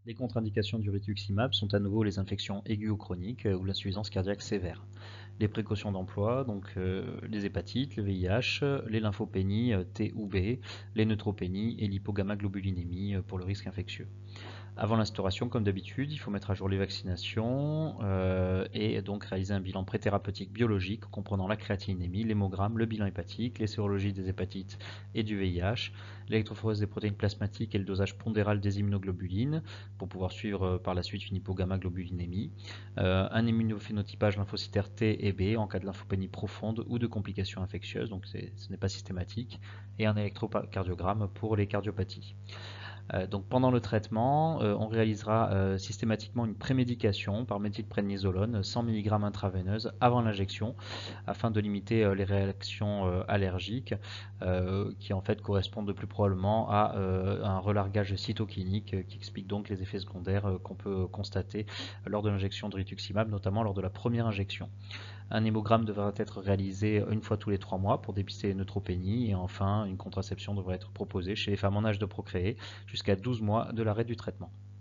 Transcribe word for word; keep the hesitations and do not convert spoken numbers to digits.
Les contre-indications du rituximab sont à nouveau les infections aiguës ou chroniques euh, ou l'insuffisance cardiaque sévère. Les précautions d'emploi, donc euh, les hépatites, le V I H, les lymphopénies euh, T ou B, les neutropénies et l'hypogamma-globulinémie euh, pour le risque infectieux. Avant l'instauration, comme d'habitude, il faut mettre à jour les vaccinations euh, et donc réaliser un bilan préthérapeutique biologique comprenant la créatinémie, l'hémogramme, le bilan hépatique, les sérologies des hépatites et du V I H, l'électrophorèse des protéines plasmatiques et le dosage pondéral des immunoglobulines pour pouvoir suivre euh, par la suite une hypogamma-globulinémie, euh, un immunophénotypage lymphocytaire T et B en cas de lymphopénie profonde ou de complications infectieuses, donc ce n'est pas systématique, et un électrocardiogramme pour les cardiopathies. Euh, donc pendant le traitement, euh, on réalisera euh, systématiquement une prémédication par méthylprednisolone cent milligrammes intraveineuse avant l'injection afin de limiter euh, les réactions euh, allergiques euh, qui en fait correspondent de plus probablement à euh, un relargage cytokinique euh, qui explique donc les effets secondaires euh, qu'on peut constater lors de l'injection de rituximab, notamment lors de la première injection. Un hémogramme devra être réalisé une fois tous les trois mois pour dépister les neutropénies et enfin une contraception devrait être proposée chez les femmes en âge de procréer jusqu'à douze mois de l'arrêt du traitement.